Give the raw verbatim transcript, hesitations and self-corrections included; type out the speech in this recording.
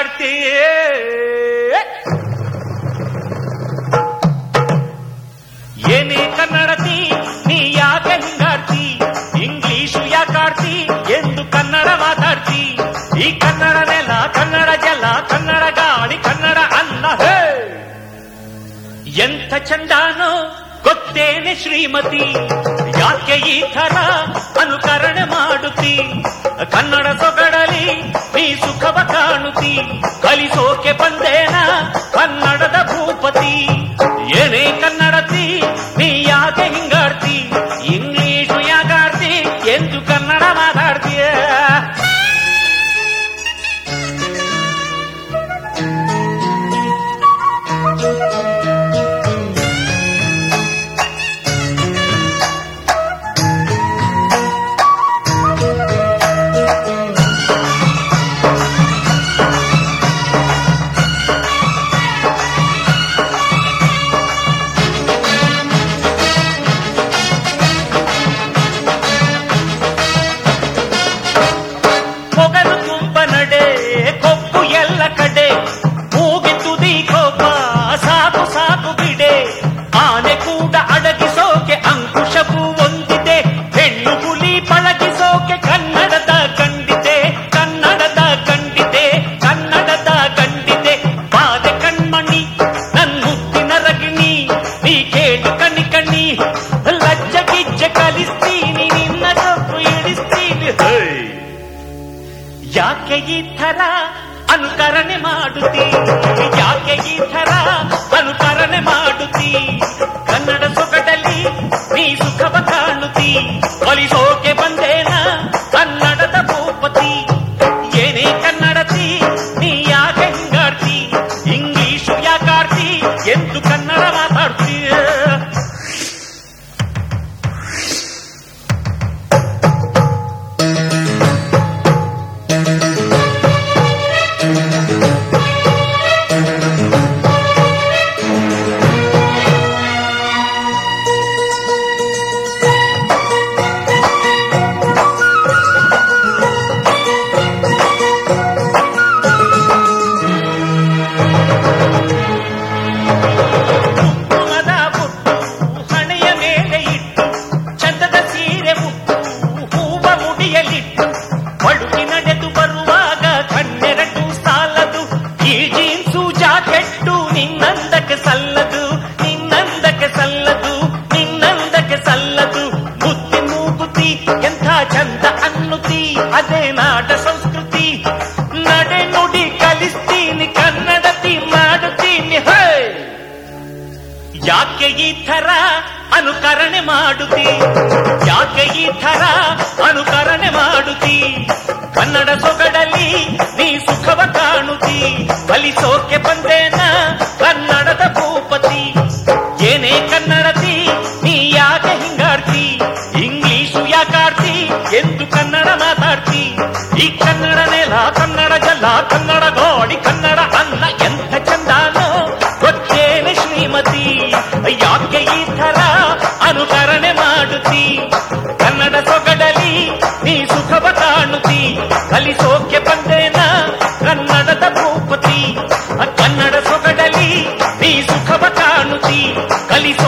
ಹಿಂಗಾಡ್ತಿ ಏನೇ ಕನ್ನಡತಿ ನೀ ಯಾಕೆ ಹಿಂಗಾಡ್ತಿ ಇಂಗ್ಲಿಷು ಯಾಕಾಡ್ತಿ ಎಂದು ಕನ್ನಡ ಮಾತಾಡ್ತಿ ಈ ಕನ್ನಡ ನೆಲ ಕನ್ನಡ ಜಲ ಕನ್ನಡ ಗಾಳಿ ಕನ್ನಡ ಅನ್ನ ಹೇ ಎಂಥ ಚಂದಾನೋ ಗೊತ್ತೇನೆ ಶ್ರೀಮತಿ ಯಾಕೆ ಈ ಥರ ಅನುಕರಣೆ ಮಾಡುತ್ತಿ ಕನ್ನಡ ಸೊಗಡಲಿ ನೀ ಸುಖವ ಕಾಣುತ್ತಿ ಕಲಿಸೋಕೆ ಬಂದೇನ ಕನ್ನಡದ ಭೂಪತಿ ಏನೇ ಕನ್ನಡತಿ ನೀ ಯಾಕೆ ಹಿಂಗಾಡ್ತಿ ಇಂಗ್ಲಿಷು ಯಾಕಾಡ್ತಿ ಎಂದು ಕನ್ನಡ ಮಾತಾಡ್ತೀಯ ಯಾಕೆ ಈ ಥರ ಅನುಕರಣೆ ಮಾಡುತ್ತಿ ಯಾಕೆ ಈ ಥರ ಅನುಕರಣೆ ಮಾಡುತ್ತಿ ಕನ್ನಡ ಸೊಗಡಲ್ಲಿ ನೀ ಸುಖವ ಕಾಣುತ್ತಿ ಕಲಿಸೋಕೆ ಬಂದೇನ ಕನ್ನಡದ ಭೂಪತಿ ಏನೇ ಕನ್ನಡತಿ ನೀ ಯಾಕೆ ಹಿಂಗಾಡ್ತಿ ಇಂಗ್ಲಿಷು ಯಾಕಾಡ್ತಿ ಎಂದು ಕನ್ನಡ ಮಾತಾಡ್ತಿ ಸಲ್ಲದು ನಿನ್ನಂದಕ್ಕೆ ಸಲ್ಲದು ನಿನ್ನಂದಕ್ಕೆ ಸಲ್ಲದು ಬುದ್ಧಿ ಮೂಗುತಿ ಎಂಥ ಚಂದ ಅನ್ನುತಿ ಅದೇ ನಾಡ ಸಂಸ್ಕೃತಿ ನಡೆ ನುಡಿ ಕಲಿಸ್ತೀನಿ ಕನ್ನಡತಿ ಮಾಡುತ್ತೀನಿ ಹೇ ಯಾಕೆ ಈ ಥರ ಅನುಕರಣೆ ಮಾಡುತ್ತಿ ಯಾಕೆ ಈ ಥರ ಅನುಕರಣೆ ಮಾಡುತ್ತಿ ಕನ್ನಡ ಸೊಗಡಲಿ ನೀ ಸುಖವ ಕಾಣುತ್ತಿ ಕಲಿಸೋಕೆ ಬಂದೇನ ಕನ್ನಡದ ಭೂಪತಿ ಏನೇ ಕನ್ನಡತಿ ನೀ ಯಾಕೆ ಹಿಂಗಾಡ್ತಿ ಇಂಗ್ಲಿಷು ಯಾಕಾಡ್ತಿ ಎಂದು ಕನ್ನಡ ಮಾತಾಡ್ತಿ ಈ ಕನ್ನಡ ನೆಲ ಕನ್ನಡ ಜಲ ಕನ್ನಡ ಗಾಡಿ ಕನ್ನಡ ಅನ್ನ ಎಂಥ ಚಂದಾನೋ ಗೊತ್ತೇನೆ ಶ್ರೀಮತಿ ಯಾಕೆ ಈ ಥರ ಅನುಕರಣೆ ಮಾಡುತ್ತಿ ಕನ್ನಡ ಸೊಗಡಲಿ ನೀ ಸುಖವ ಕಾಣುತ್ತಿ ಕಲಿಸೋಕೆ ಬಂದೇನ ಕನ್ನಡದ ಭೂಪತಿ ಕನ್ನಡ ಸೊಗಡಲಿ ನೀ ಸುಖವ ಕಾಣುತ್ತಿ ಕಲಿಸೋ